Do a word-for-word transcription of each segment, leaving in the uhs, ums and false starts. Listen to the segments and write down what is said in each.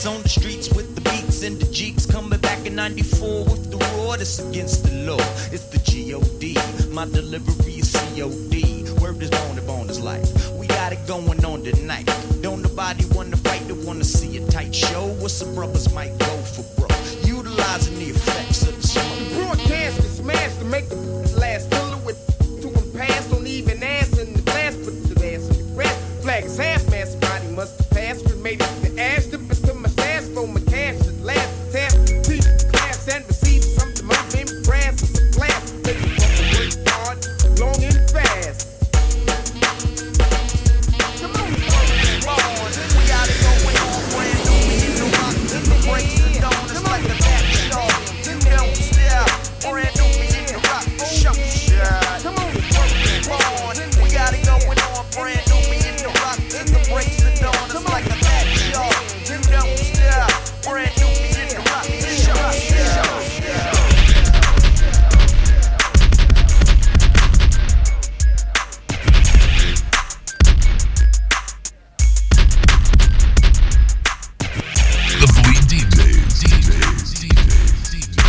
Freaks on the streets with the beats and the Jeeps. Coming back in ninety-four with the roar that's against the law. It's the G O D. My delivery is C O D. Word is born to bone is life. We got it going on tonight. Don't nobody wanna fight, they wanna see a tight show. Where some brothers might go for broke. Utilizing the effects of the smoke. Broadcast and smash to make the last. Fill it with to them pass. Don't even ask in the glass. Put the ass in the grass. Flag is half mast. Body must have passed. Cremated the ash. Dip it to my stash. For my cash at last. Tap. Teach class and receive something. My name brass is a class. They work hard, long and fast. Come on, we got it going on. Brand new me in the rock. In the breaks and donuts like a back show. You don't stop. Brand new me in the rock. Show shot. Come on, we got it going on. Brand new me in the rock. In the breaks and donuts like a back show. You don't stop. Brand new me in the rock. Show shot. The Fleet D Js, D Js, D Js, D Js.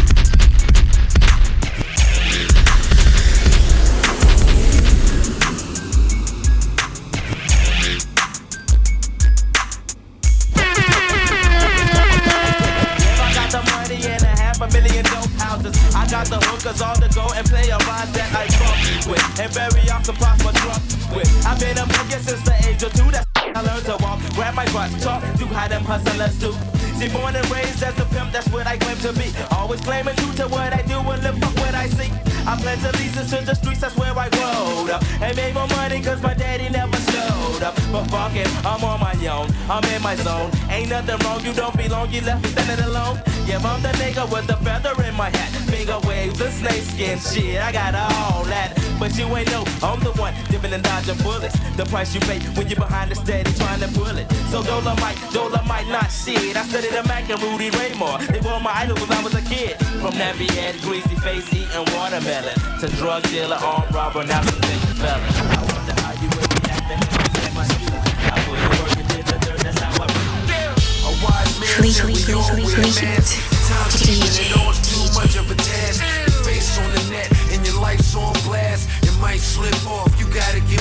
I got the money and a half a million dope houses. I got the hookers all to go and play a ride that I fuck with, and very often pop my truck with. I've been a boogie since the age of two. That's I learned to walk, grab my brush, talk, do how them hustlers do. See, born and raised as a pimp, that's what I claim to be. Always claiming true to what I do and live up what I see. I plan to lease this to the streets, that's where I growed up. And made more money cause my daddy never showed up. But fuck it, I'm on my own, I'm in my zone. Ain't nothing wrong, you don't belong, you left me standing alone. Yeah, I'm the nigga with the feather in my hat. Bigger waves and snake skin shit, I got all that. But you ain't know, I'm the one dipping and dodging bullets. The price you pay when you're behind the steady trying to pull it. So Dolomite, Dolomite not shit. I studied the Mac and Rudy Raymore. They were my idols when I was a kid. From nappy head, greasy face, eating watermelon, to drug dealer, armed robber, now some big felon. I wonder how you would be acting in my shoes. I put the work and did the dirt, that's how I feel. A wise man said we all wear masks. Time's keeping it on too much of a task. Your face on the net and your life's on blast. It might slip off, you gotta get.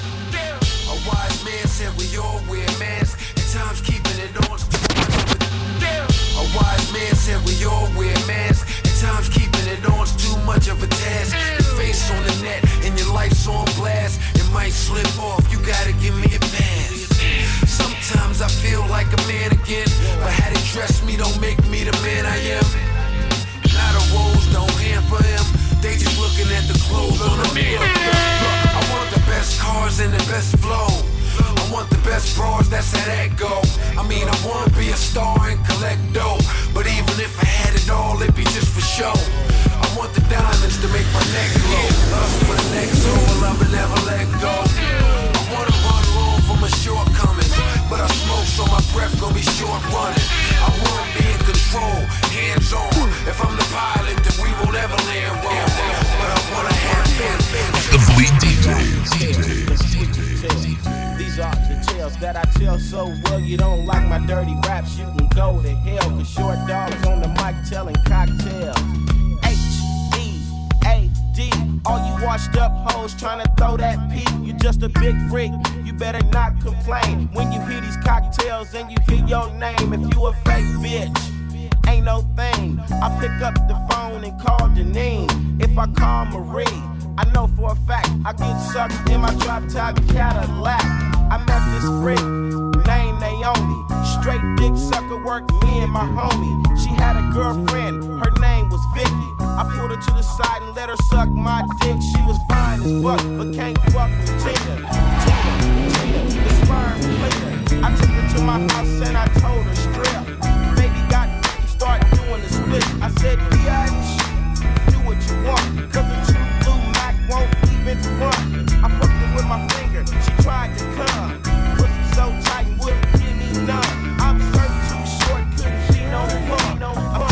A wise man said we all wear masks. And time's keeping it on too much of a. A wise man said we all wear masks. And time's keeping it on too much of a task. Your face on the net and your life's on blast. It might slip off, you gotta give me a pass. Sometimes I feel like a man again, but how they dress me don't make me the man I am. Now the roles don't hamper him, they just looking at the clothes on the mirror. Look, I want the best cars and the best flow. I want the best bras, that's how that go. I mean, I wanna be a star and collect dough, but even if I had it all, it'd be just for show. I want the diamonds to make my neck glow. Lust for the next over, love and never let go. I wanna run long for my shortcomings, but I smoke so my breath gon' be short running. I wanna be in control, hands on. If I'm the pilot, then we won't ever land wrong. But I wanna have fun. The Fleet D Js, D Js, D Js, D Js. These are the tales that I tell so well. You don't like my dirty raps, you can go to hell. Cause short dogs on the mic telling cocktails. H E A D. All you washed up hoes trying to throw that P. You just a big freak, you better not complain. When you hear these cocktails and you hear your name. If you a fake bitch, ain't no thing. I pick up the phone and call Deneen. If I call Marie, I know for a fact I get sucked in my drop-top Cadillac. I met this freak, named Naomi. Straight dick sucker work, me and my homie. She had a girlfriend, her name was Vicky. I pulled her to the side and let her suck my dick. She was fine as fuck, but can't fuck with Tina. Tina, Tina, the sperm cleaner. I took her to my house and I told her strip. Baby got f***ing start doing the split. I said, bitch, do what you want, cause the true blue Mac won't even front. I fucked her with my finger, she tried to come. Pussy so tight and wouldn't give me none. I'm served too short, couldn't she no fun, no fun.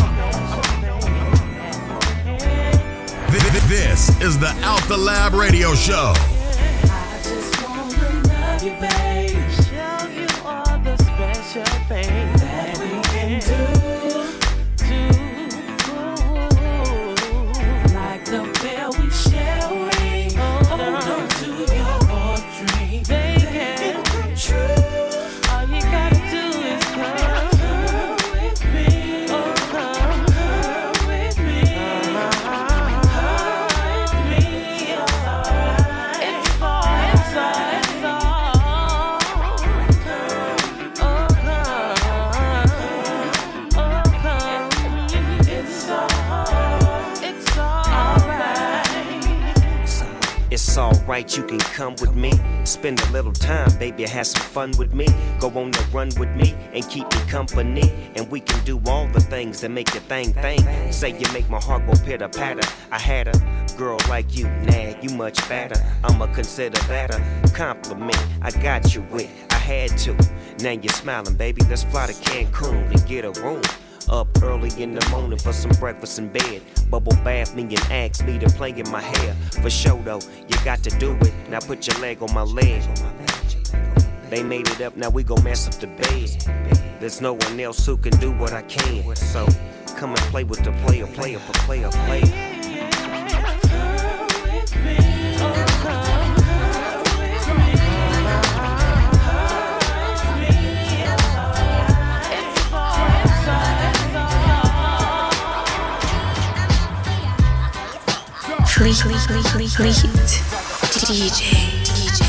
This is the Out the Lab Radio Show. I just wanna love you, babe. Show you all the special things that we can. alright, you can come with me. Spend a little time, baby, have some fun with me. Go on the run with me and keep me company. And we can do all the things that make your thing thing. Say you make my heart go pitter patter. I had a girl like you, nah, you much better. I'ma consider that a compliment. I got you with, I had to. Now you're smiling, baby, let's fly to Cancun and get a room. Up early in the morning for some breakfast in bed. Bubble bath me and ask me to play in my hair. For sure though, you got to do it. Now put your leg on my leg. They made it up, now we gon' mess up the bed. There's no one else who can do what I can. So come and play with the player, player for player, player. Fleet, fleet, fleet, fleet, fleet, D J, D J.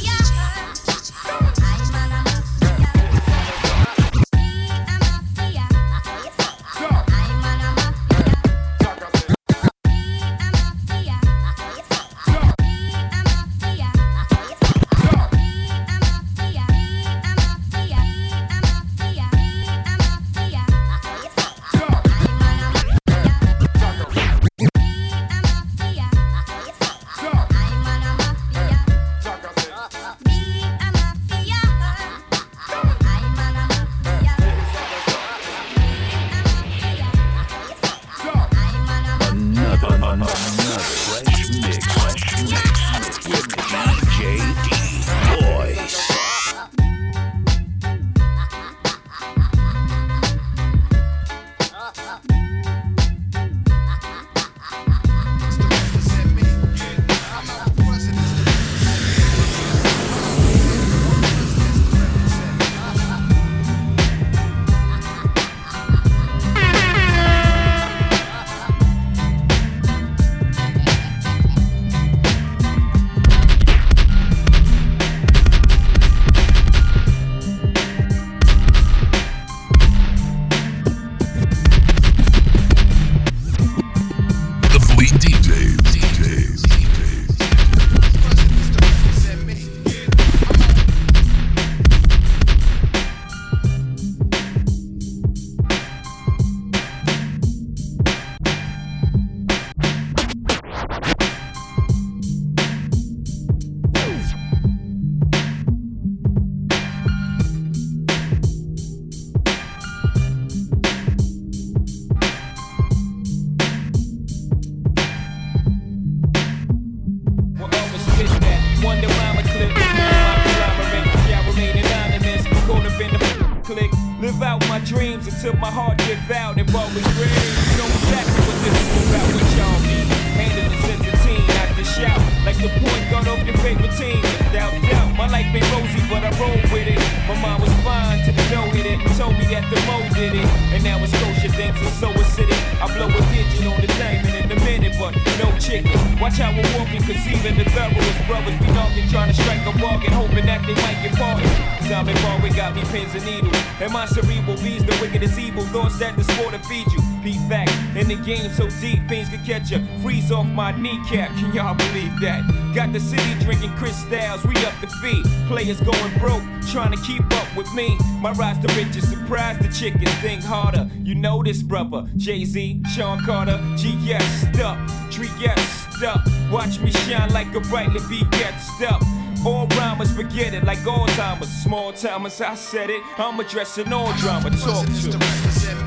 Until my heart gives out and what we dream. You know exactly what this is about, what y'all need. Handling the sense of teen, not to shout. Like the point guard of your favorite team. Without doubt, my life ain't rosy, but I roll with it. My mom was fine till the dough hit it. Told me that the mo did it. And now it's Scotia things and so acidic. I blow a digit on the diamond in a minute, but no chicken. Watch how we're walking, cause even the thoroughest brothers be knocking, trying to strike a bargain, hoping that they might get parted. Time and bar, we got me pins and needles. And my cerebral bees, the wicked is evil. Thoughts that the sport to feed you. Be fact, in the game so deep, things could catch ya. Freeze off my kneecap, can y'all believe that? Got the city drinking crystals, we up the fee. Players going broke, trying to keep up with me. My rise to riches, surprise the chickens, think harder. You know this brother, Jay-Z, Sean Carter, G S up, Tree S up. Watch me shine like a brightly V gets up. All rhymers forget it like Alzheimer's. Small timers, I said it. I'm addressing all drama. Talk to me.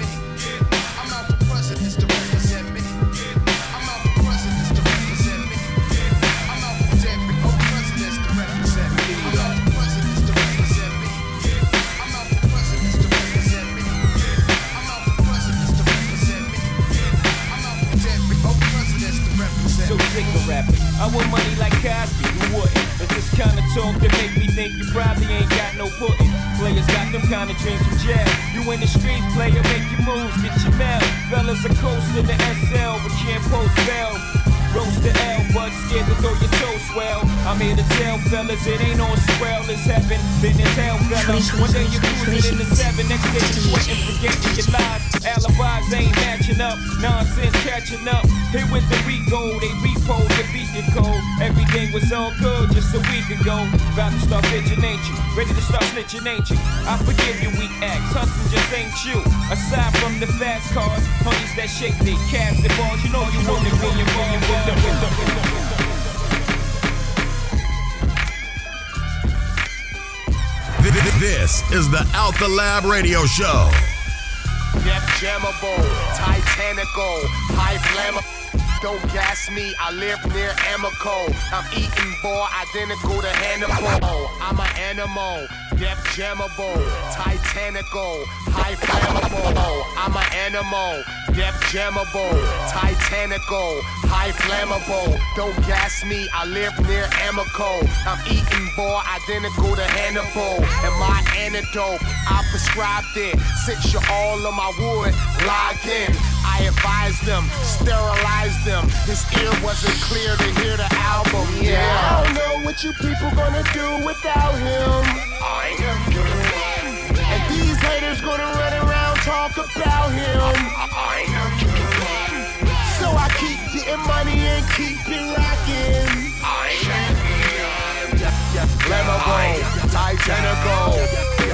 I'm out for presidents to represent me. I'm out for presidents to represent me. I'm out for every old presidents to represent me. I'm out for presidents to represent me. I'm out for presidents to represent me. I'm out for presidents to represent me. I'm out for every old presidents to represent me. So sick of rapping. I want money like Cosby, who wouldn't? It's this kind of talk that make me think you probably ain't got no pudding. Players got them kind of dreams from jail. You in the streets, player, make your moves, get your mail. Fellas are coasting the S L, but can't post bail. Roast the L, but scared to throw your toes well. I'm here to tell fellas, it ain't on swell, it's heaven, then it's hell, fellas. One day you're cruising in the seven, next day you're sweating, forgetting your lies. Alibis ain't matching catching up, nonsense catching up. Here with the Rico, they repo the beat the code. Everything was all good just a week ago. About to start bitching, ain't you? Ready to start snitching, ain't you? I forgive your weak acts, hustling just ain't you. Aside from the fast cars, honeys that shake their calves and balls, you know you want to be your million with the with the with the. This is the Out the Lab Radio Show. Def Jammable, Titanical, high flammable. Don't gas me, I live near Amoco. I'm eating boy identical to Hannibal. I'm an animal, Def Jammable, Titanical, high flammable. I'm an animal, Def Jammable, Titanical, high flammable. Don't gas me, I live near Amoco. I'm eating boy identical to Hannibal. And my antidote, I prescribed it. Since you're all on my wood, log in. I advised them, sterilized them. His ear wasn't clear to hear the album. Yeah, I don't know what you people gonna do without him. I am. And these haters gonna run around talk about him. I am. So I keep getting money and keep it rocking. I am. Flammable, Titanical,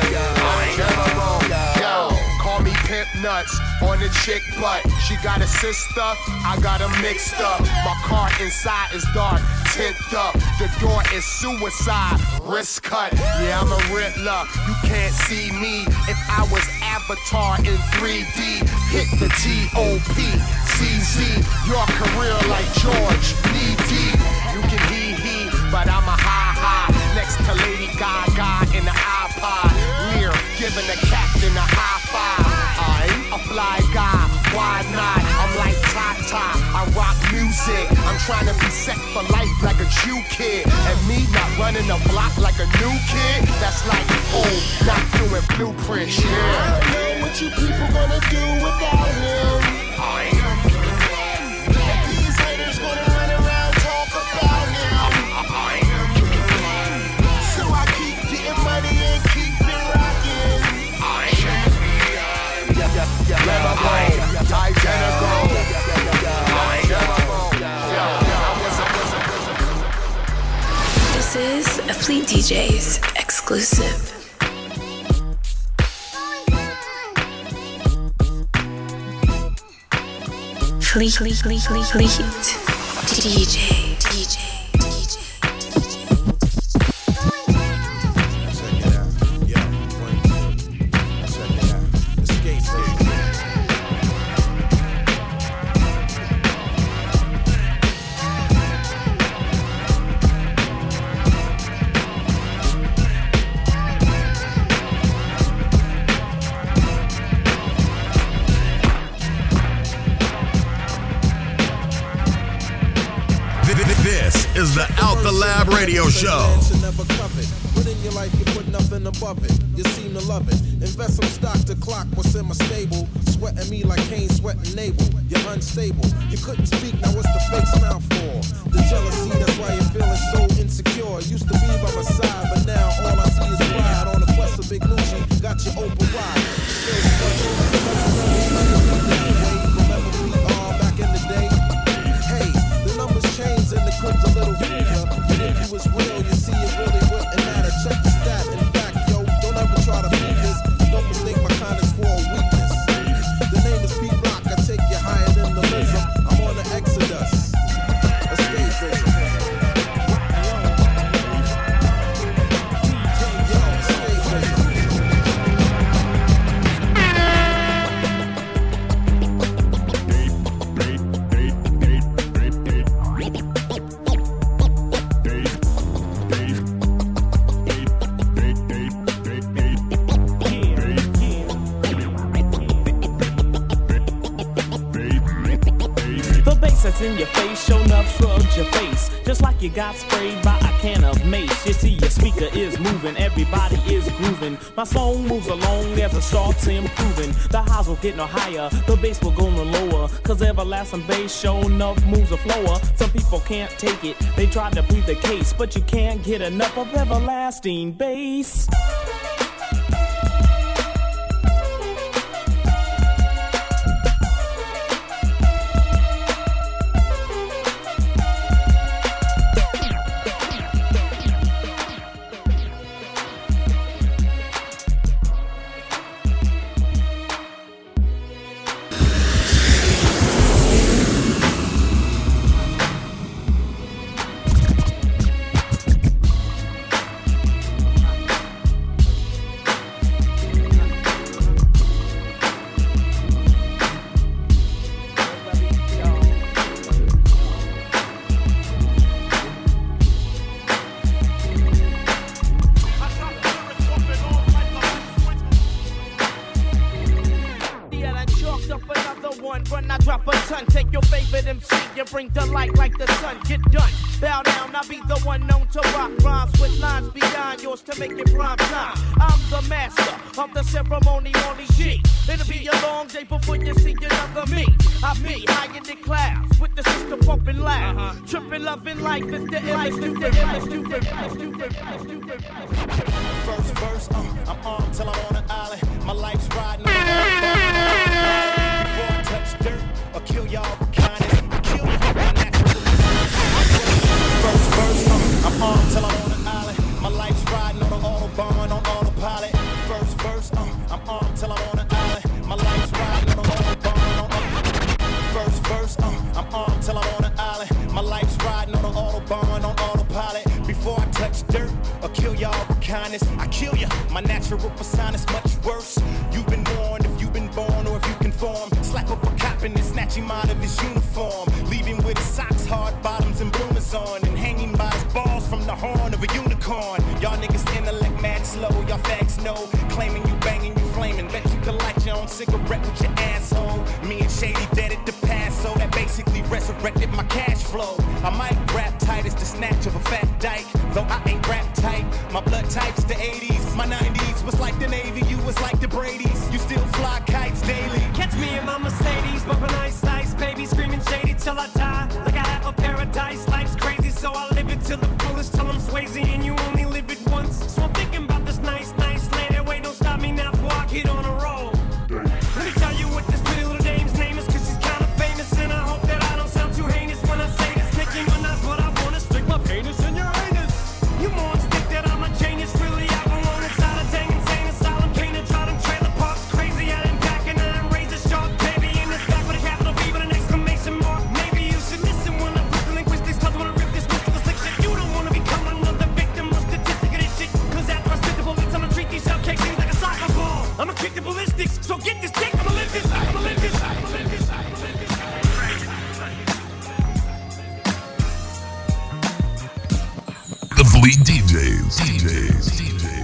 Titanical. Yo, call me Pimp Nuts on the chick butt. She got a sister, I got her mixed up. My car inside is dark, tint up. The door is suicide, wrist cut. Yeah, I'm a Riddler, you can't see me. If I was Avatar in three D, hit the T O P C Z. Your career like George, knee deep. You can hee hee, but I'm a high high. Next to Lady Gaga in the iPod. Lear, giving the captain a high five. I'm a fly guy, why not? I'm like Tata, I rock music. I'm trying to be set for life like a Jew kid. And me not running a block like a new kid. That's like, oh, not doing blueprints, yeah. I don't know what you people gonna do without him. I am. And these haters gonna run around talk about him. I am. So I keep getting money and keep it rocking. I am. Flammable, Titanical, This is a Fleet D Js exclusive. Fleet, Fleet, Fleet, Fleet, Fleet D J, D J. Is the Out the Lab Radio Show. But in your life, you put nothing above it. You seem to love it. Invest some stock to clock what's in my stable. Sweating me like Kane sweating Abel. You're unstable. You couldn't speak, now what's the fake smile for? The jealousy, that's why you're feeling so insecure. Used to be by my side, but now all I see is pride. On the quest of Big Lucci, got your open wide. Remember we are back in the day? Hey, the numbers changed and the crib's a little freaker. But if you was real, you see it really wouldn't matter. Check the stat. In fact, yo, don't ever try to beat this. Don't mistake my kindness for a weakness. The name is Pete Rock. I take you higher than the Lizard. I'm on the Exodus. Escapism. In your face, shown up, shrugged your face, just like you got sprayed by a can of mace. You see, your speaker is moving, everybody is grooving. My song moves along as it starts improving. The highs will get no higher, the bass will go no lower. Cause everlasting bass, shown up, moves a flower. Some people can't take it, they try to plead the case, but you can't get enough of everlasting bass. one run, I drop a ton. Take your favorite M C, you bring the light like the sun. Get done, bow down, I'll be the one known to rock rhymes with lines beyond yours to make it prime time. I'm the master of the ceremony, only G. It'll be a long day before you see another me. I be high in the clouds with the system pumping loud. Uh-huh. Tripping, loving life is the illest, stupid, illest, stupid, stupid, stupid. First verse, uh, I'm on till I'm on an island. My life's riding on the before I touch dirt or kill y'all with kindness. I kill you with my natural. First verse, uh, I'm on till I'm on an island. My life's riding on the autobahn on autopilot. First verse, uh, I'm on till I'm on an island. My life's riding on the autobahn on autopilot. First verse, uh, I'm on till I'm on an island. My life's riding on the autobahn on autopilot. Before I touch dirt or kill y'all with kindness, I kill ya. My natural persona's much worse. You've been warned if you've been born or if you conform. Slap up a cop and then snatch him out of his uniform. Leave him with his socks, hard bottoms, and bloomers on. And hanging by his balls from the horn of a unicorn. Y'all niggas intellect mad slow, y'all fags know. Claiming you banging, you flaming. Bet you can light your own cigarette with your asshole. Me and Shady dead at the past, so that basically resurrected my cash flow. I might rap tight as the snatch of a fat dyke, though I ain't rap tight. My blood type's the eighties, my nineties was like the Navy, you was like the Brady's. You still fly kites daily. Catch me in my Mercedes, bumping ice ice, baby screaming Shady till I die. Like I have a paradise, life's crazy, so I live it till the fullest, till I'm Swayze, and you only live it once. So I'm thinking about this nice, nice lady. Wait, don't stop me now before I get on a roll. Let me tell you what this pretty little dame's name is, cause she's kinda famous, and I hope that I don't sound too heinous when I say this. Nicking or not, but I wanna stick my penis in your anus. You morons think that I'm a genius, really I belong inside a dang insane asylum. Can't try them trailer parks, crazy out in back, and I'm razor sharp, baby, in this back with a capital B with an exclamation mark. Maybe you should listen when I put the linguistics, cause I wanna rip this mystical slick shit. You don't wanna become another victim or statistic of this shit, cause after I spit the bullets, I'ma treat these shell cakes like a soccer ball. I'ma kick the ballistics, so get this dick, I'ma live this, I'ma live this, I'ma live this, I'ma live this. The Fleet D Js. D Js. D Js.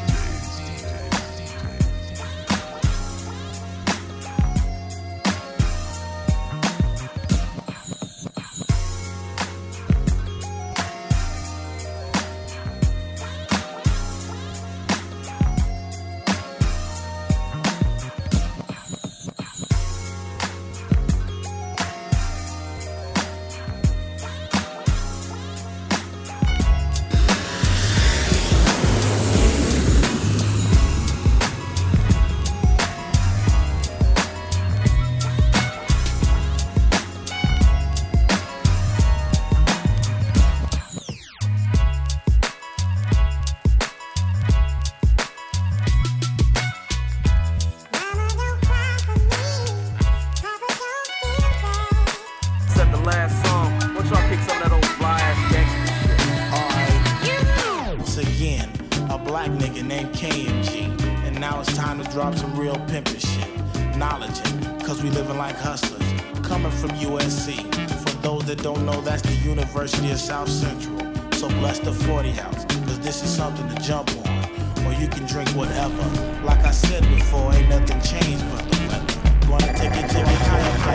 Drop some real pimpin' shit, knowledge it, cause we living like hustlers, coming from U S C. For those that don't know, that's the University of South Central. So bless the forty house, cause this is something to jump on. Or you can drink whatever. Like I said before, ain't nothing changed but the weather. Wanna take it, take it higher,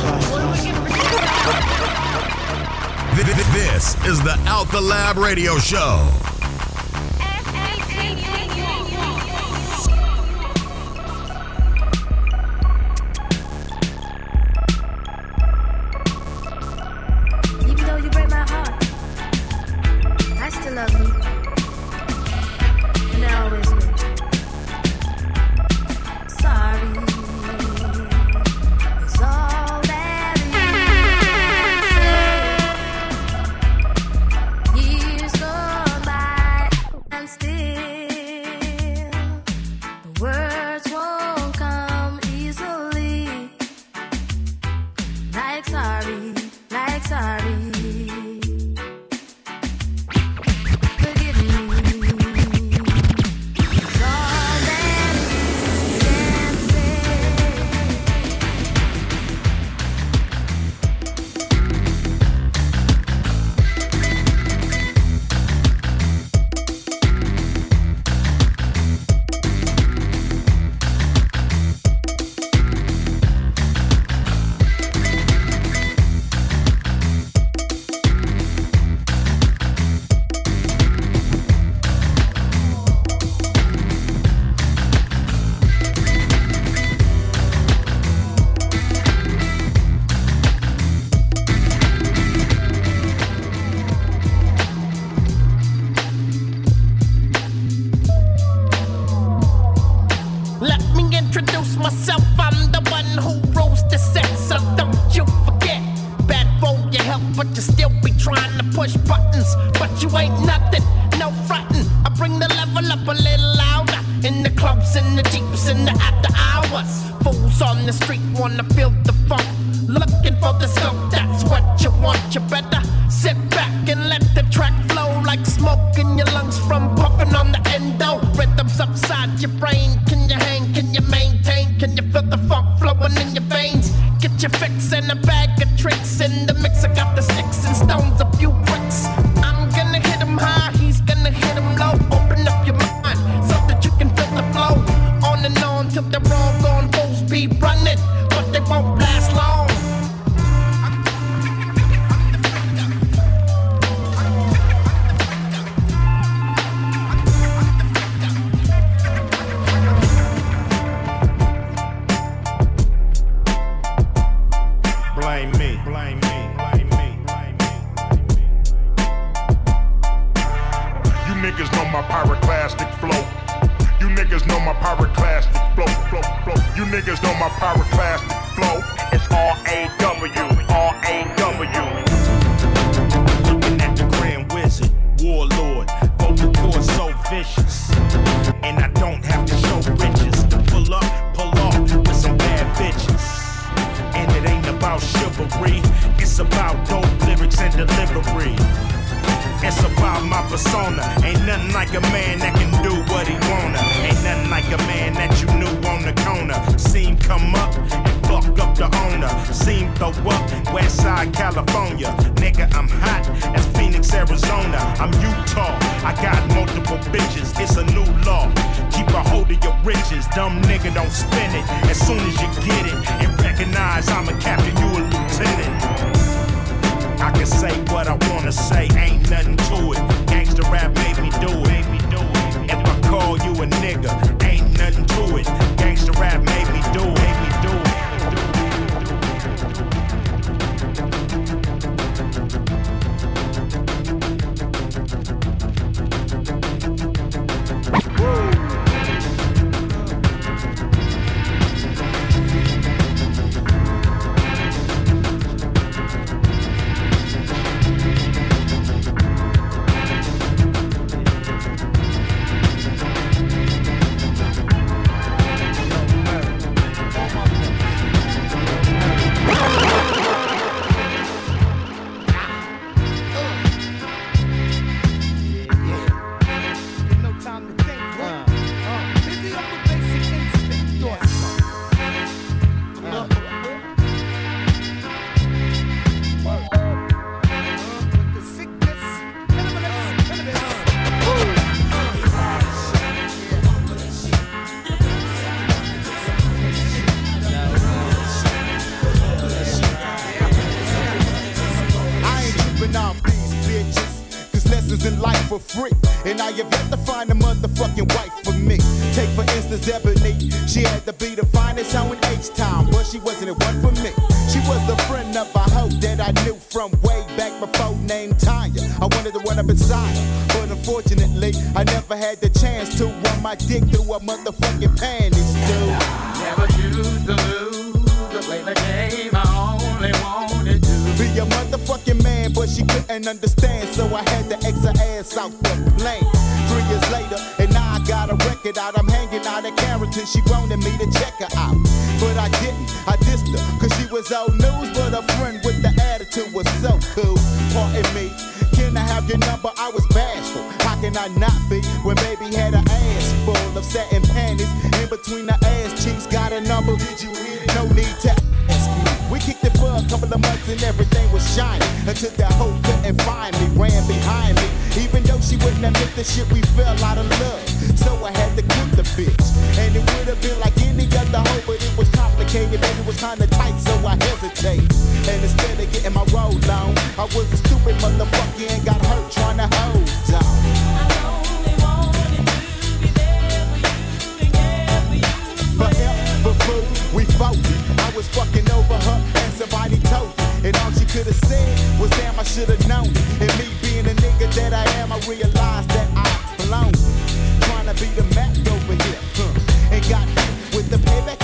higher. This is the Out the Lab Radio Show. Years go by. introduce myself, I'm the one who rules the set, so don't you forget. Bad for your health, but you still be trying to push buttons. But you ain't nothing, no frontin'. I bring the level up a little louder. In the clubs, in the jeeps, in the after hours. Fools on the street wanna feel the funk. Looking for the scope, that's what you want. You better sit back and let the track flow like smoke in your lungs from puffing on the endo. Rhythms upside your brain. Can you hang? Can you maintain? Can you feel the funk flowing in your veins? Get your fix and a bag of tricks. In the mix, I got the sticks and stones, a few bricks. I'm gonna hit him high, he's gonna hit him low. Open up your mind so that you can feel the flow. On and on till they're all gone full speed running, but they won't last long. Blame me, blame me, blame me, blame me. You niggas know my pyroclastic flow. You niggas know my pyroclastic flow, flow, flow. You niggas know my pyroclastic flow. It's R A W, R A W. Looking at the Grand Wizard, Warlord, vocal cord so vicious. And I don't have to show riches to pull up, pull off with some bad bitches. And it ain't about chivalry, it's about dope lyrics and delivery. It's about my persona. Ain't nothing like a man that can do what he wanna. Ain't nothing like a man that you knew on the corner. Seen come up and fuck up the owner. Seen throw up Westside California. Nigga, I'm hot as Phoenix, Arizona. I'm Utah, I got multiple bitches. It's a new law. Keep a hold of your riches. Dumb nigga, don't spin it. As soon as you get it and recognize I'm a captain, you a lieutenant. I can say what I wanna say, ain't nothing to it. Gangsta rap made me do it. If I call you a nigga, ain't nothing to it. Gangsta rap made me do it. Made me do it. For free, and I have yet to find a motherfucking wife for me. Take for instance Ebony, she had to be the finest hoe in H-Town, but she wasn't one for me. She was the friend of a hoe that I knew from way back before named Tanya. I wanted to run up inside her, but unfortunately I never had the chance to run my dick through her motherfucking panties, dude. Never choose to lose, to play the game I only wanted to be a motherfucking man, but she couldn't understand, so I had to X her ass out the plane. Three years later, and now I got a record out. I'm hanging out at Carrington, she wanted me to check her out, but I didn't. I dissed her, cause she was old news, but a friend with the attitude was so cool. Pardon me, can I have your number? I was bashful. How can I not be when baby had her ass full of satin panties in between her ass cheeks? Got a number? Did you hear it? No need to ask me. We kicked it for a couple of months and everything was shiny until that hoe couldn't find me, ran behind me. Even though she wouldn't admit the shit, we fell out of love. So I had to quit the bitch. And it would have been like any other hoe, but it was complicated, baby, it was kinda tight, so I hesitated. And instead of getting my roll on, I was a stupid motherfucker and got hurt trying to hold on. Forever fool, we fought. I was fucking over her and somebody told me. And all she could have said was damn, I should have known it. And me being the nigga that I am, I realized that I've blown. Trying to be the Mac over here, huh? And got hit with the payback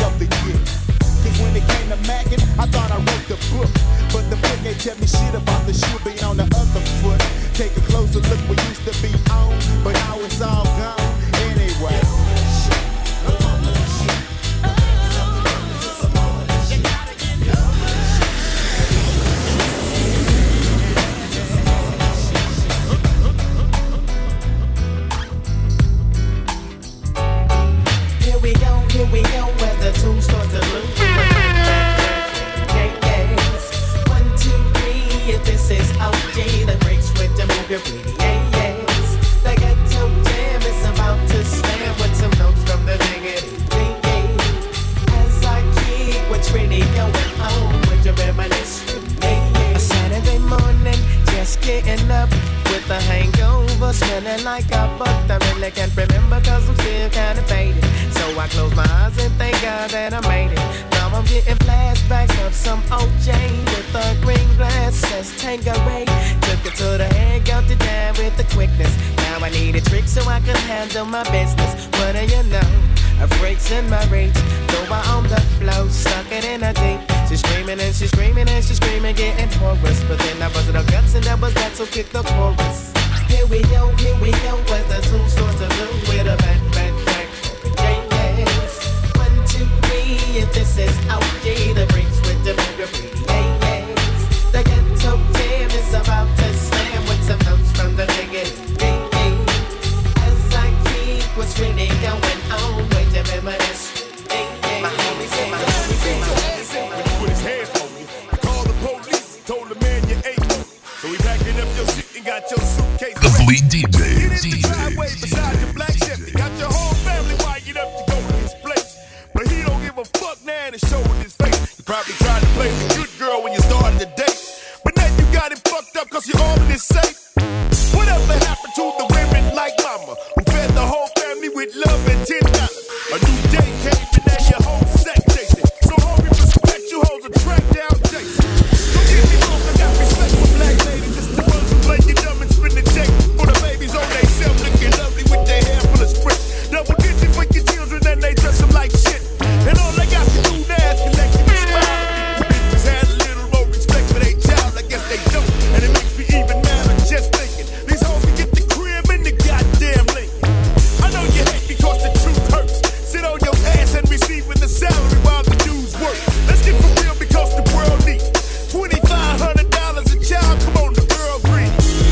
like a but I really can't remember cause I'm still kinda faded. So I close my eyes and thank God that I made it. Now I'm getting flashbacks of some O J with a green glass says Tanqueray. Took it to the head, got it down with the quickness. Now I need a trick so I can handle my business. What do you know? A freak's in my reach. Though I on the flow, stuck it in a deep. She's screaming and she's screaming and she's screaming, getting hoarse. But then I busted her guts and that was that, so kick the chorus. Here we go, here we go, with the two swords of blue with a bad, bad, bad. Yes. One, two, three, if this is O J, the freaks with the booger free. Yeah, yes. The ghetto jam is about to slam with some notes from the nigga. Yeah, yeah. As I keep what's really going on, wait a minute, this. My homie say, my homie say, my homie say, my homie say. Put his hands on you. I called the police, told the man you ain't no. So we packing up your shit and got your suitcase. The Fleet D Js. Get in the driveway beside your black Chevy. Got your whole family wired up to go to his place. But he don't give a fuck now and showing his face. You probably tried to play the good girl when you started the date. But now you got it fucked up cause your arm is safe. Whatever happened to the women like mama who fed the whole family with love and ten dollars? A new day came and now your whole set chasing. So homie, respect you hoes a track down Jason. Don't get me wrong, I got respect for black ladies. It's the ones who play you dumb and spin the check for the babies on they self looking lovely with their hair full of sprit. Double digit for your children and they dress them like shit. And all they got to do now is collect you and smile. Bitches had a little more respect for their child, I guess they don't. And it makes me even madder just thinking these hoes can get the crib and the goddamn Lincoln. I know you hate because the truth hurts. Sit on your ass and receiving the salary while the dudes work. Let's get for real because the world needs twenty-five hundred dollars a child. Come on, the girl green.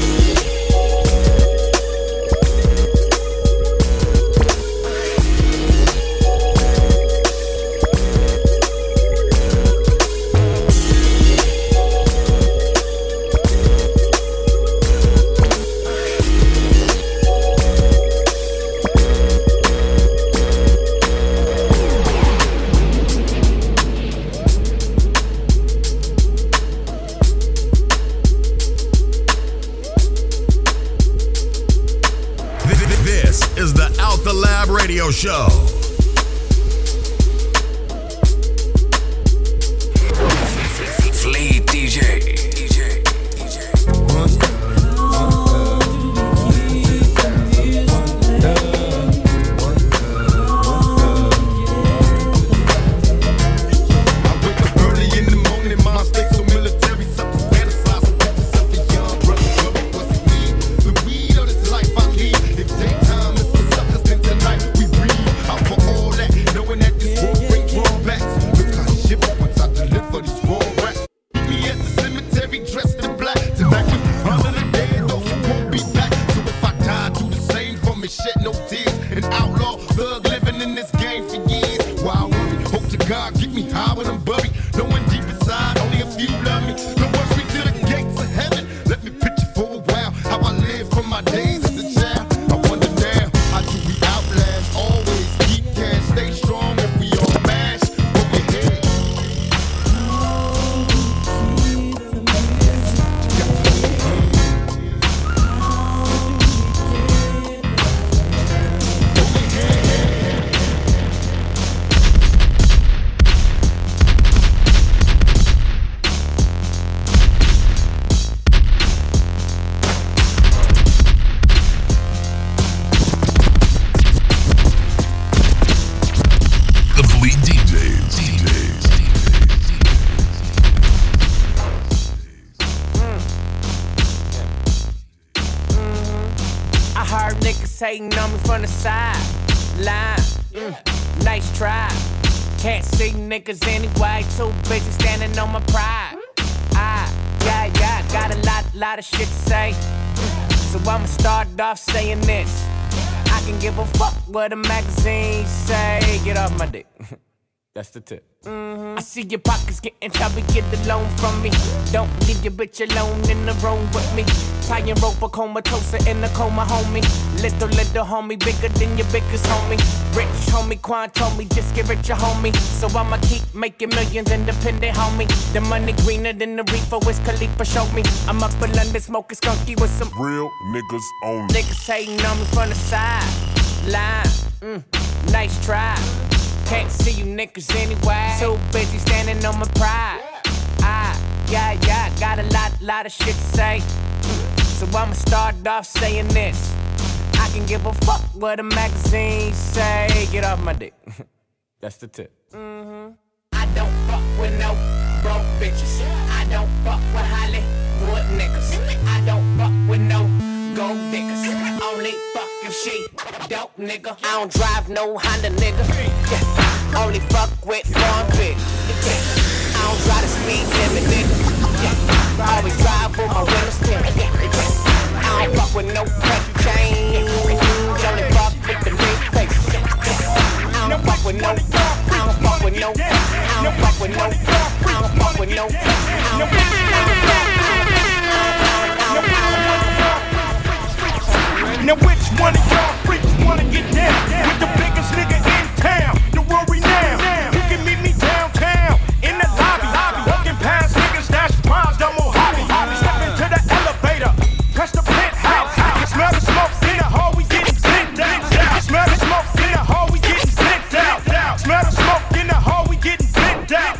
This is the Out the Lab Radio Show. Fleet D J. Hating on me from the side line, mm, nice try. Can't see niggas anyway, too busy standing on my pride. I, yeah, yeah, got a lot, lot of shit to say. So I'ma start off saying this. I can give a fuck what the magazines say. Get off my dick. That's the tip. Mm-hmm. I see your pockets getting chubby, get the loan from me. Don't leave your bitch alone in the room with me. Tying rope a comatose in the coma, homie. Little, little homie, bigger than your biggest homie. Rich homie, Quan told me, just get richer, homie. So I'ma keep making millions independent, homie. The money greener than the reefer, Wiz Khalifa showed me. I'm up in London smoking skunky with some real niggas only. Niggas hating on me from the side. Line, mm, nice try. Can't see you niggas anyway. Too busy standing on my pride. Ah, yeah, yeah, got a lot, lot of shit to say. Mm. So I'ma start off saying this. I can give a fuck what the magazines say. Get off my dick. That's the tip. Mm-hmm. I don't fuck with no broke bitches. I don't fuck with Hollywood niggas. I don't fuck with no gold diggers. Only fuck if she dope, nigga. I don't drive no Honda, nigga. Yeah. Only fuck with one bitch. Yeah. I don't drive the speed limit, nigga. Yeah. Always drive with my windows tinted. Yeah. I don't fuck with no country chain. Only fuck with the big face. Yeah. I don't fuck with no. I don't fuck with no. I don't fuck with no. I don't fuck with no. I don't fuck Now which one of y'all freaks wanna get down with the biggest nigga in town, the world renowned? You can meet me downtown in the lobby, walking past niggas that's prized on Mojave. Step into the elevator, press the penthouse. Smell the smoke in the hall, we getting sent out. Smell the smoke in the hall, we getting sent out. Smell the smoke in the hall, we getting sent out.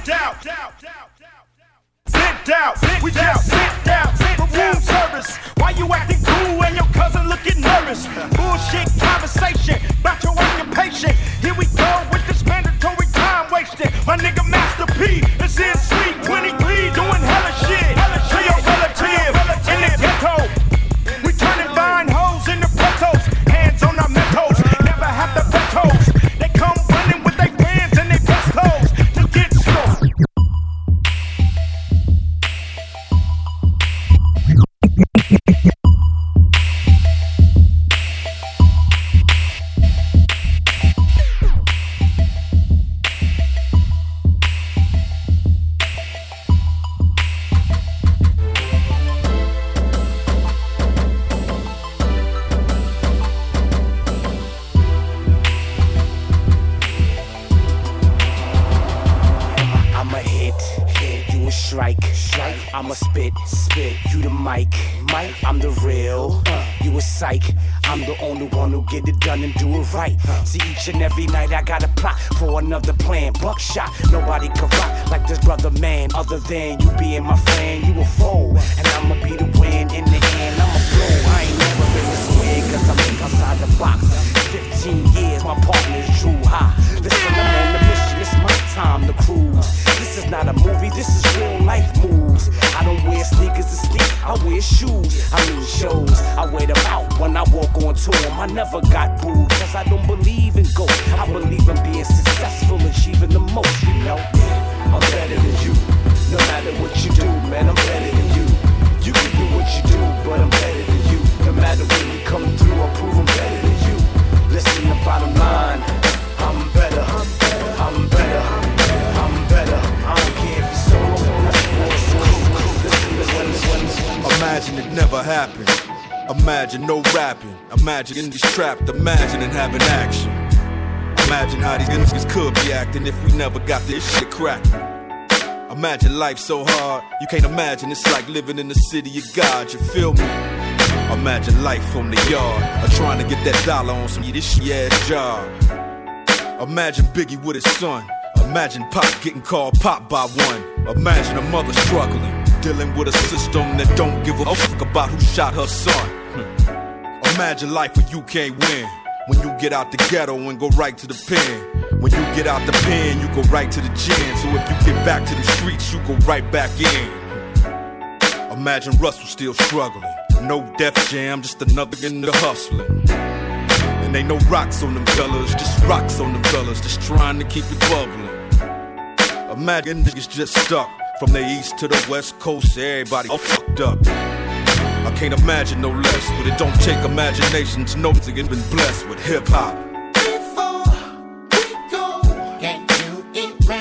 Sent out, we just sent out for room service. Why you acting cool and your cousin looking nervous? Bullshit conversation about your occupation. Here we go with this mandatory time wasted. My nigga Master P is in Suite twenty-three doing hella shit. To your relative in the ghetto. We turning vine hoes into pretos. Hands on our mentos, never have to vetos. They come running with their fans and their best clothes to get strong. I'ma spit, spit, you the mic, Mike, I'm the real, uh, you a psych, I'm the only one who get it done and do it right. See, each and every night I got a plot for another plan, buckshot, nobody can rock like this brother man, other than you being my friend, you a foe, and I'ma be the win in the end, I'ma blow, I ain't never been this way, cause I think outside the box, fifteen years, my partner's Drew High, listen, I'm on the mission, it's my time to cruise, this is not a movie, this is real life moves. I don't wear sneakers to sleep, I wear shoes. I mean shows, I wear them out when I walk on tour. I never got booed, cause I don't believe in gold. I believe in being successful, achieving the most, you know. I'm better than you, no matter what you do, man, I'm better than you. You can do what you do, but I'm better than you. No matter when you come through, I prove I'm better than you. Listen, the bottom line, I'm better, I'm better, I'm better, I'm better. I don't care if you're solo, imagine it never happened. Imagine no rapping. Imagine in these trapped. Imagine and having action. Imagine how these niggas could be acting if we never got this shit cracking. Imagine life so hard, you can't imagine it's like living in the city of God, you feel me? Imagine life on the yard, or trying to get that dollar on some this shit ass job. Imagine Biggie with his son. Imagine Pop getting called Pop by one. Imagine a mother struggling, dealing with a system that don't give a fuck about who shot her son. Imagine life where you can't win. When you get out the ghetto and go right to the pen. When you get out the pen, you go right to the gym. So if you get back to the streets, you go right back in. Imagine Russell still struggling. No Def Jam, just another in the hustling. And ain't no rocks on them fellas, just rocks on them fellas, just trying to keep it bubbling. Imagine niggas just stuck from the east to the west coast, everybody all fucked up. I can't imagine no less, but it don't take imagination to know to get been blessed with hip hop. Before we go, can you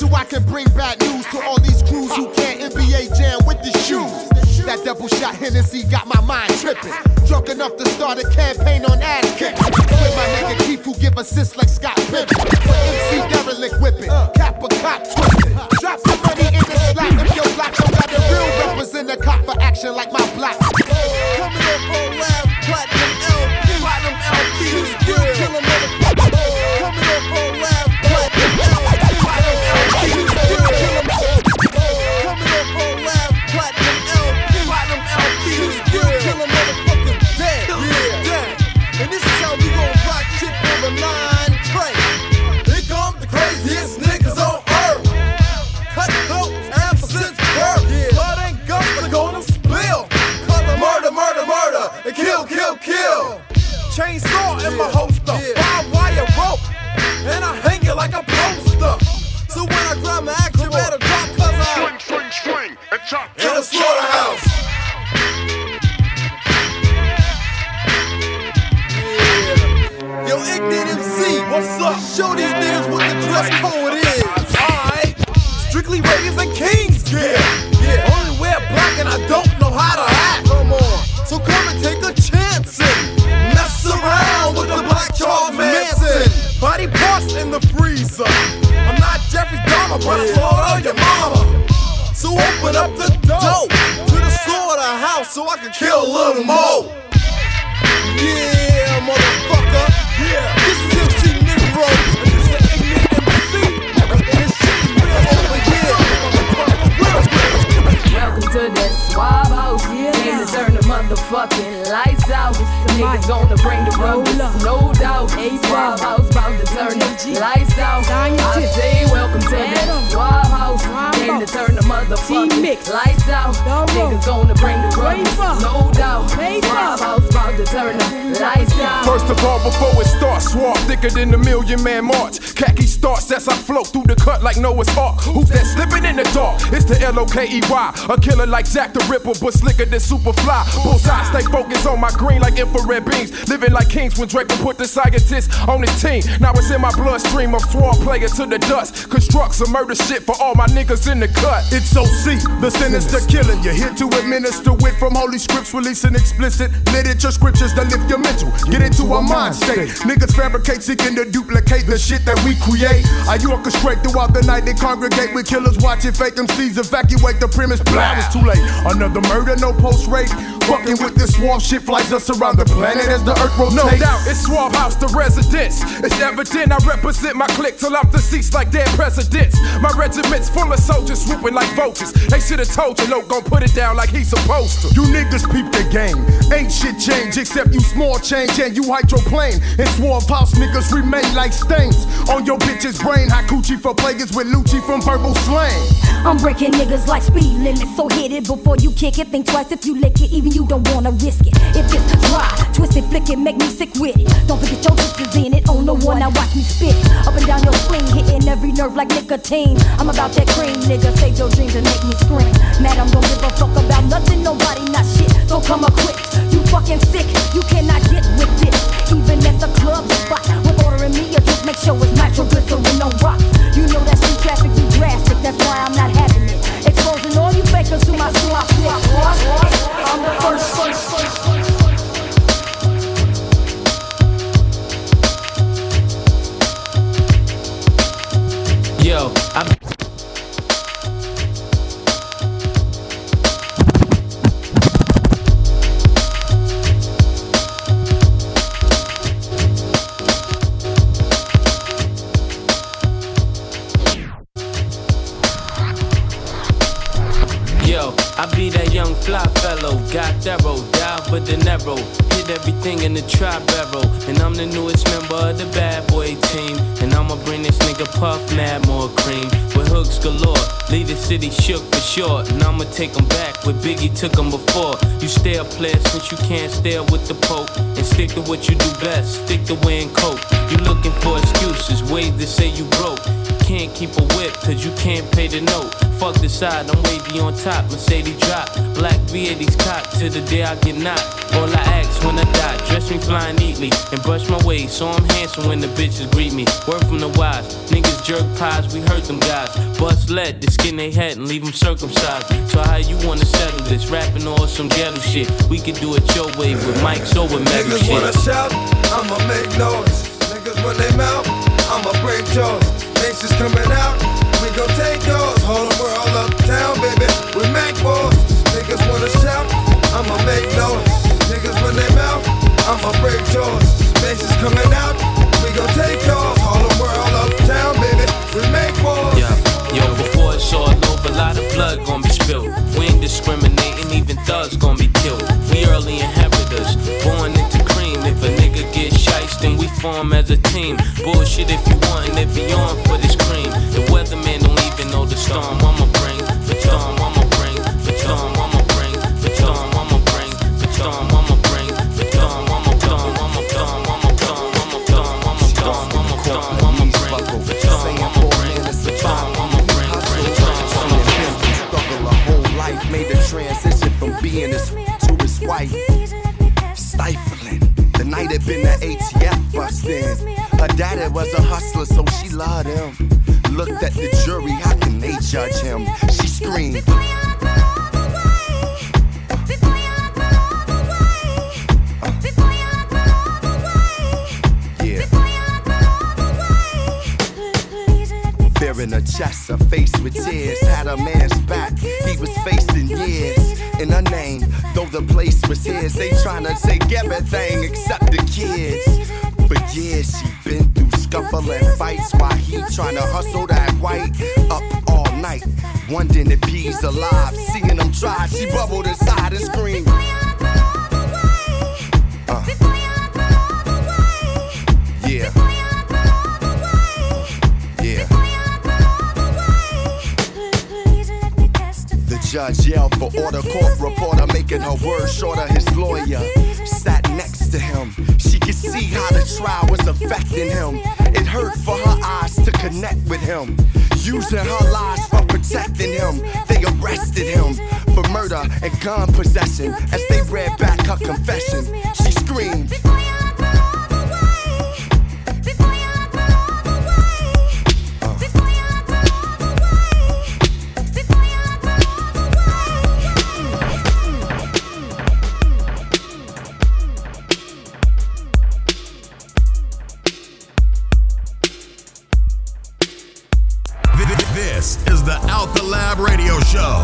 I can bring bad news to all these crews who can't N B A jam with the shoes. That double shot Hennessy got my mind tripping. Drunk enough to start a campaign on ass kicking. With my nigga Keith who give assists like Scott Pippen. For M C derelict whipping, cap a cop twisting. Drop the money in the slot if your block don't got a real represent a cop for action like my block. Coming up on loud, platinum L P. Platinum L P, still killing motherfuckers. Coming up on loud, platinum L P. Platinum L P, still killing motherfuckers. Coming up on loud, platinum L P. Platinum L P, still killing motherfuckers dead. Yeah, dead. And this is how we gon' rock shit for the nine train. Here come the craziest niggas on earth. Cut throats ever since birth. Blood and guts are gonna spill. Murder, murder, murder, and kill, kill, kill. Chainsaw in my holster, barbed wire rope, and I hang it like a poster. So when I grab my axe, you better drop, cause I swing, swing, swing, and chop, in a slaughterhouse. Yeah. Yo, Ignorant M C, what's up? Show these niggas what the dress code is. Alright, strictly ladies and kings, yeah. Yeah, only wear black and I don't know how to act. Come on, so come and take a chance and mess around with the Black Charles Manson. Body parts in the freezer. I'm not Jeffrey Dahmer, but I slaughter your mama. So open up the door to the slaughterhouse so I can kill a little more. Yeah, motherfucker. Yeah, this is M C Negro, and this is Ignorant M C, and this shit is real over here. Welcome to that swab house. Yeah. Came to turn the motherfucking lights out. Niggas gonna bring the rubbers, no doubt. Swab house about to turn the lights out. I say welcome to that swab house. Came to turn the motherfucking lights out. Niggas gonna bring the rubbers, no doubt. Swab house about to turn the lights out. First of all, before it starts, swab thicker than the Million Man March. Khaki starts as I float through the cut like Noah's Ark. Who's that slipping in the dark? It's the L O K E Y. A killer like Jack the Ripper, but slicker than Superfly. Bullseye, stay focused on my green like infrared beams. Living like kings when Draper put the scientists on his team. Now it's in my bloodstream, a swab player to the dust. Construct some murder shit for all my niggas in the cut. It's O C, the sinister killing. You're here to administer wit from holy scripts, releasing explicit literature scriptures that lift your mental. Get into a mind state. Niggas fabricate, seeking to duplicate the shit that we create. I orchestrate throughout the night, they congregate with killers watching fake M Cs evacuate the premise. Blah, it's too late. Another murder, no post-rape. Fucking with this swamp shit flies us around the planet as the earth rotates. No doubt, it's Swamp House, the residence. It's evident I represent my clique till I'm deceased like dead presidents. My regiment's full of soldiers swooping like vultures. They should've told you, Loke gon' put it down like he's supposed to. You niggas peep the game. Ain't shit changed except you small change and you hydroplane. And Swamp House niggas remain like stains on your bitch's brain. Hakuchi for players with Lucci from verbal slang. I'm breaking niggas like speed limits, so hit it before you kick it. Think twice if you lick it, even you don't wanna risk it. If it's dry, twist it, flick it, make me sick with it. Don't forget your sisters in it, on the one, now watch me spit it. Up and down your spleen, hitting every nerve like nicotine. I'm about that cream, nigga, save your dreams and make me scream. Mad, I'm don't give a fuck about nothing, nobody, not shit. So come equipped, you fucking sick, you cannot get with this. Even at the club spot, when ordering me a drink, make sure it's nitroglycerin on rock. You know that street traffic be drastic, that's why I'm not having it. Exposing all you fakers to my swap, swap, swap, swap. I'm the first, first, first, first. Yo, I'm Yo, I be that young fly fellow, got thorough, dive for the narrow, hit everything in the tri-barrel, and I'm the newest member of the bad boy team, and I'ma bring this nigga Puff mad more cream, with hooks galore, leave the city shook for sure, and I'ma take him back where Biggie took him before. You stay a player since you can't stay up with the Pope, and stick to what you do best, stick to wearing coke. You looking for excuses, ways to say you broke. can't keep a whip, cause you can't pay the note. Fuck the side, I'm wavy on top, Mercedes drop. Black V eighties cocked to the day I get knocked. All I ask when I die, dress me flying neatly and brush my waist, so I'm handsome when the bitches greet me. Word from the wise, niggas jerk pies, we hurt them guys. Bust lead, they skin they head and leave them circumcised. So how you wanna settle this? Rapping all some ghetto shit. We could do it your way with mics or with metal Niggas shit. wanna shout, I'ma make noise. Niggas when they mouth, I'ma break jaws. Nations coming out, we gon' take yours. Whole world uptown, baby, we make wars. Niggas wanna shout, I'ma make noise. Niggas when they mouth, I'ma break jaws. Nations coming out, we gon' take yours. Whole world uptown, baby, we make wars. Yeah, yo, before it's all over, a lot of blood gon' be spilled. We ain't discriminating, even thugs gon' be killed. We early inheritors, born into cream. If a nigga get shiced, then we form as a team. Bullshit if you want, and if you on for this cream. The weatherman don't even know the storm I'ma bring. The storm I'ma bring. The storm I'ma bring. The storm I'ma bring. The storm I'ma bring. The storm I'ma storm I'ma storm I'ma storm I'ma storm I'ma storm I'ma storm I'ma bring. The storm I'ma bring. The storm I'ma bring. Struggle a whole life, made the transition from being his to his wife. Stifling. The night had been the A T F bustin'. Her daddy was a hustler, so she loved him. Looked at the jury, how can they judge him? She screamed. Fear in her chest, her face with tears, had a man's back. He was facing years in her name, though the place was his. They tryna take everything except the kids. For years she been through scuffling fights while he tryna hustle that white up all night, wondering if he's alive. Seeing him try, she bubbled inside and screamed. Uh. Yeah. Yeah. The judge yelled for order, court reporter making her words shorter. His lawyer sat next to him. She could see how the trial was affecting him. It hurt for her eyes to connect with him. Using her lies for protecting him. They arrested him for murder and gun possession. As they read back her confession, she screamed. This is the Out the Lab Radio Show.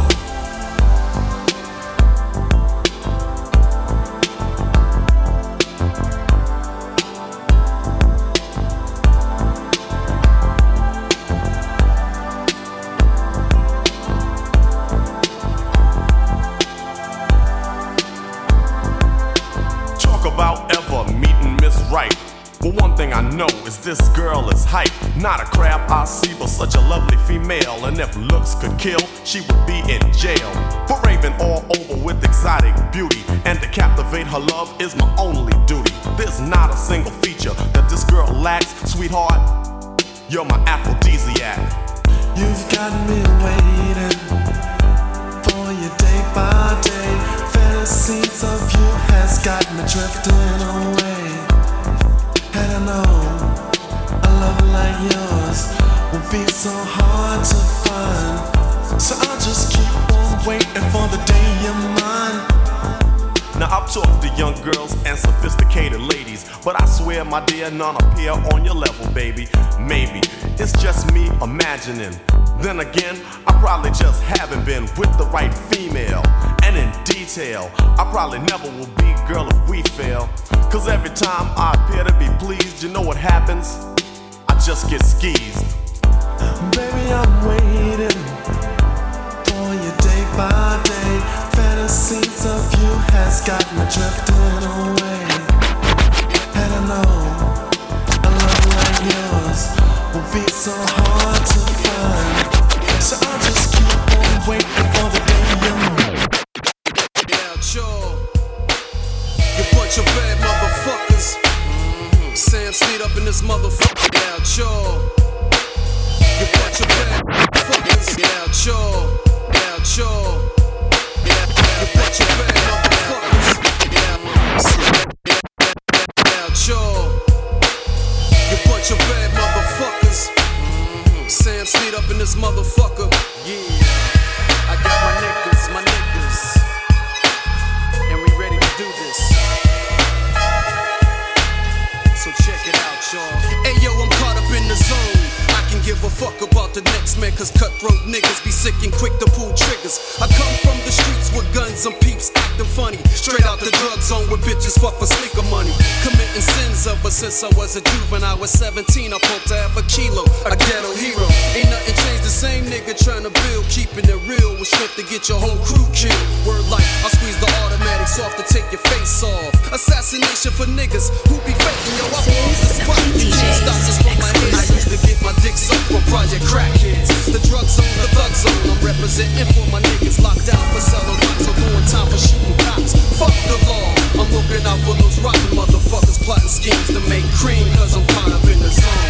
Talk about ever meeting Miss Right. But one thing I know is this girl is hype. Not a crab I see, but such a lovely female. And if looks could kill, she would be in jail. For raving all over with exotic beauty, and to captivate her love is my only duty. There's not a single feature that this girl lacks. Sweetheart, you're my aphrodisiac. You've got me waiting for you day by day. Fantasies of you has got me drifting away. And I know a love like yours will be so hard to find. So I'll just keep on waiting for the day you're mine. Now I've talked to young girls and sophisticated ladies, but I swear, my dear, none appear on your level, baby. Maybe it's just me imagining. Then again, I probably just haven't been with the right female. And in detail, I probably never will be, girl, if we fail. Cause every time I appear to be pleased, you know what happens? I just get skeezed. Baby, I'm waiting for you day by day. Fantasies of you has got me drifting away. And I know a love like yours will be so hard to find. So I'll just keep on waiting for the day you're mine. Yeah, sure. You bunch of bad motherfuckers. Mm-hmm. Sam Sneed up in this motherfucker. Yeah, sure. You Yeah, I got my niggas, my niggas, and we ready to do this. So check it out, y'all. Hey yo, I'm caught up in the zone. I can give a fuck about the next man, cause cutthroat niggas be sick and quick to pull triggers. I come from the streets with guns and peeps acting funny. Straight out the drug zone with bitches fuck for sneaker money. Committing sins ever since I was a juvenile. I was seventeen, I poked to half a kilo. A ghetto hero. Ain't nothing changed, the same nigga trying to build. Keeping it real with strength to get your whole crew killed. Word like, I squeeze the automatics off to take your face off. Assassination for niggas who be faking. Yo, I blow the spot. Stops us from my head. I used to get my dick sucked from Project Crackheads. The drug zone, the thug zone. I'm representing for my niggas locked down for selling rocks. Or doing time for shooting cops. Fuck the law. I'm looking out for those rotten motherfuckers plotting schemes to make cream, cause I'm caught up in the zone.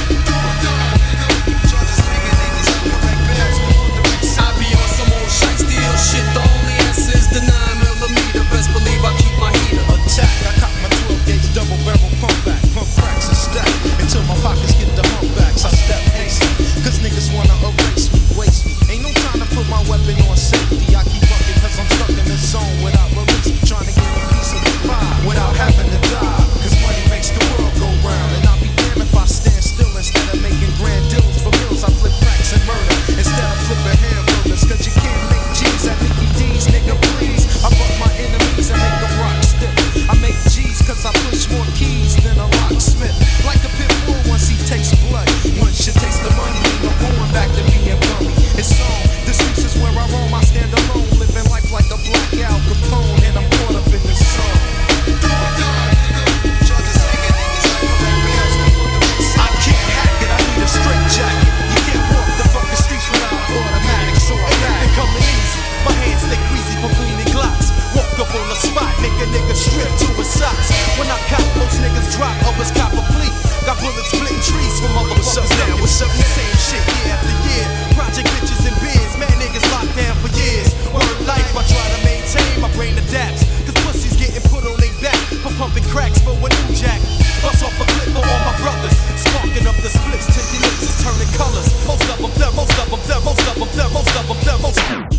I be on some old shite steel shit. The only answer is the nine millimeter. Best believe I keep my heater. Attack, I cop my twelve gauge double barrel pump back. Pump cracks and stack until my pockets get the humpbacks. I step hasty, cause niggas wanna erase me, waste me. Ain't no time to put my weapon on safety. I keep bucking cause I'm stuck in this zone without release. Trying to get a piece of the pie without having to die. Cause money makes the world go round. And I'll be damned if I stand still instead of making grand deals for bills. I flip cracks and murder instead of flipping hamburgers. Cause you can't make G's at Mickey D's, nigga, please. I fuck my enemies and make them rock stiff. I make G's cause I push more keys than a locksmith. Like a pit bull once he takes blood. Once you taste the money, you know, going back to being bummy. It's on. The streets is where I roam. I stand alone, living life like a black Al Capone, and I'm caught up in the song. I can't hack it. I need a straight jacket. You can't walk the fucking streets without automatic. So everything coming easy. My hands stay greasy from cleaning glocks. Walk up on the spot, make a nigga strip to his socks. When I cop, most niggas drop, others cop a plea. Got bullets splitting trees from motherfuckers down. What's up? Same shit year after year. Project bitches and beers, man niggas locked down for years. Word life, I try to maintain, my brain adapts. Cause pussies getting put on their back for pumping cracks for a new jack. Bust off a clip for all my brothers. Sparking up the splits till your lips is turning colors. Most of them done, most of them done, most of them done, most of them done, most of them.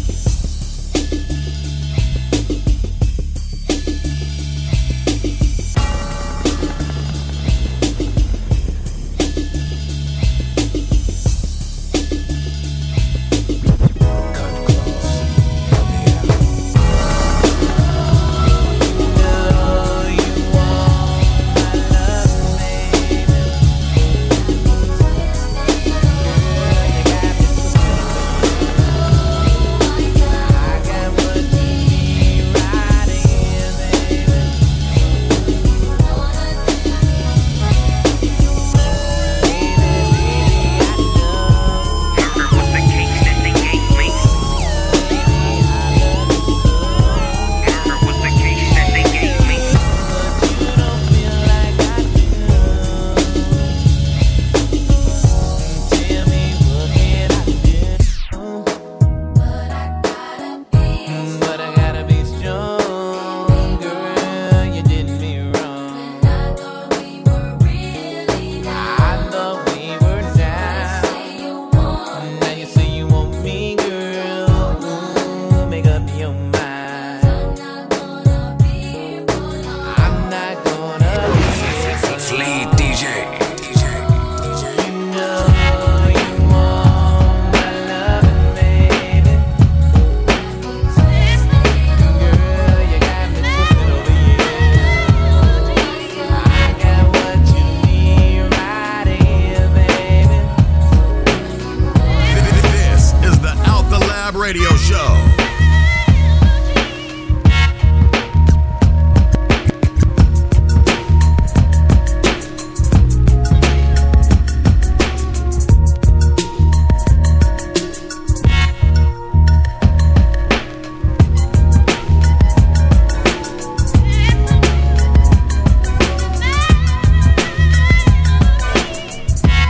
Radio Show.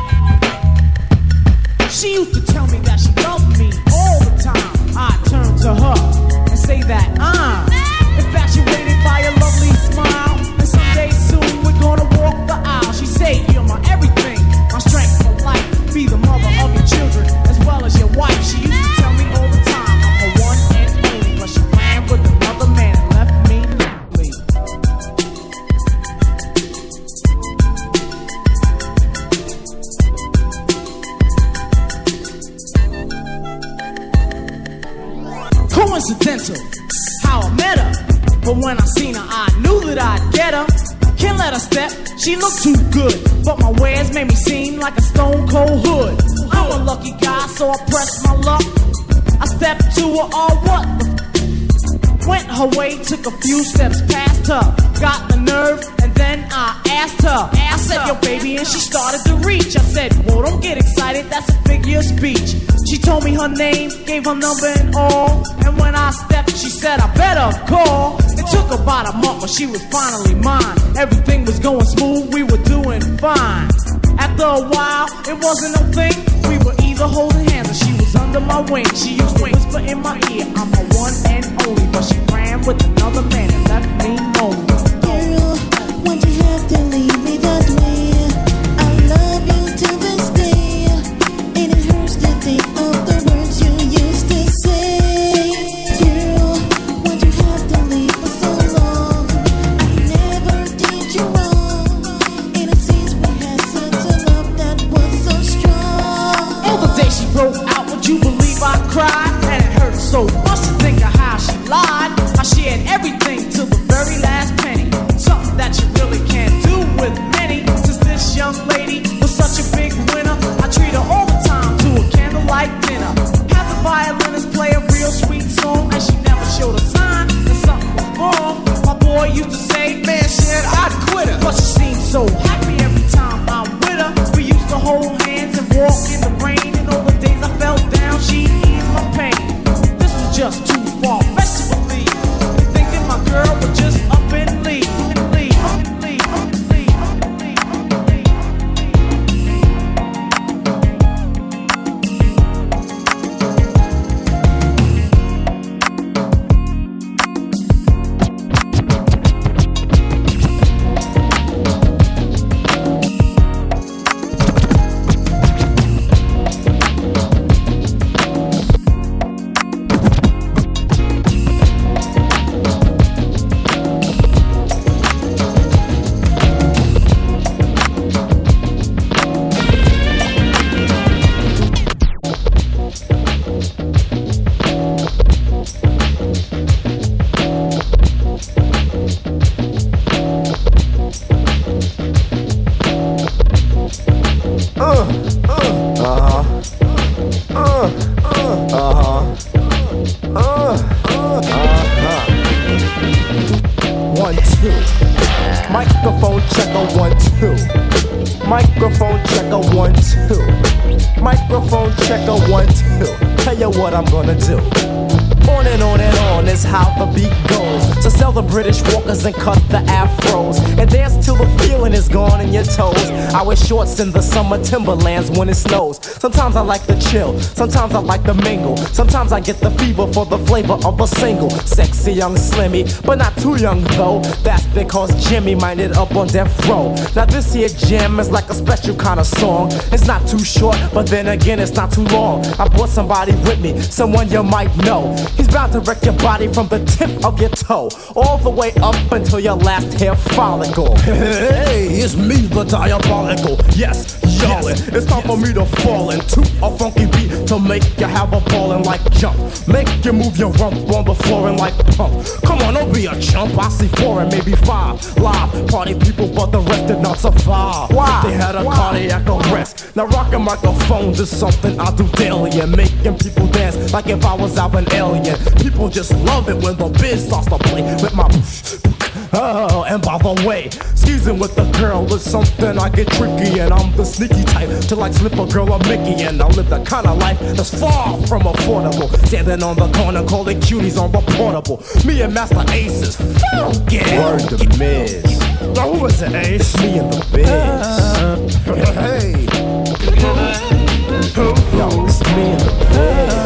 She used to tell me that she loved me all the time. I turned to coincidental how I met her. But when I seen her, I knew that I'd get her. Can't let her step, she looked too good. But my wares made me seem like a stone cold hood. I'm a lucky guy, so I pressed my luck. I stepped to her, all what? Went her way, took a few steps past her. Got the nerve, and then I asked her. I said, yo, baby, and she started to reach. I said, whoa, don't get excited, that's a figure of speech. She told me her name, gave her number and all. And when I stepped, she said, I better call. It took about a month, but she was finally mine. Everything was going smooth, we were doing fine. After a while, it wasn't a thing. We were either holding hands or she was under my wing. She used to whisper in my ear, I'm her one and only. But she ran with another man and left me lonely. Girl, why'd you have to leave me that way? I love you to this day, and it hurts to think of the words you used to say. Girl, why'd you have to leave for so long? I never did you wrong, and it seems we had such a love that was so strong. On the day she broke out, would you believe I cried? And it hurt so much to think of how she lied. I shared everything till the very last penny. Something that you really can't do with many. Since this young lady was such a big winner, I treat her all the time to a candlelight dinner. Have the violinist play a real sweet song, and she never showed a sign that something was wrong. My boy used to say, man, shit, I'd quit her. But she seemed so happy every time I'm with her. We used to hold hands and walk in the rain, and all the days I fell down, she'd ease my pain. This was just too far-fetched to believe. Thinking my girl would just up and leave, and leave, and leave, and leave, and leave, One, two. Microphone checker, one, two. Microphone checker, one, two. Microphone checker, one, two. Tell you what I'm gonna do. On and on and on is how the beat goes. So sell the British walkers and cut the afros, and dance till the feeling is gone in your toes. I wear shorts in the summer timberlands when it snows. Sometimes I like to chill, sometimes I like to mingle. Sometimes I get the fever for the flavor of a single. Sexy young Slimmy, but not too young though. That's because Jimmy minded up on death row. Now this here jam is like a special kind of song. It's not too short, but then again it's not too long. I brought somebody with me, someone you might know. He's bound to wreck your body from the tip of your toe all the way up until your last hair follicle. Hey, it's me, the diabolical. Yes, yawning. Yes, it's time yes. for me to fall into a funky beat to make you have a ballin' like jump. Make you move your rump on the floor and like pump. Come on, don't be a chump. I see four and maybe five live party people, but the rest did not survive. Why? They had a Why? cardiac arrest. Now rocking microphones is something I do daily, and making people dance like if I was out an alien. People just love it when the biz starts to play with my. Oh, and by the way, skeezing with the girl is something I get tricky, and I'm the sneaky type to like slip a girl a Mickey, and I live the kind of life that's far from affordable. Standing on the corner calling cuties on the portable. Me and Master Ace is funky. Word to Miz. Now who is it, Ace? It's me and the biz. Uh, hey. Yo, it's me and the biz.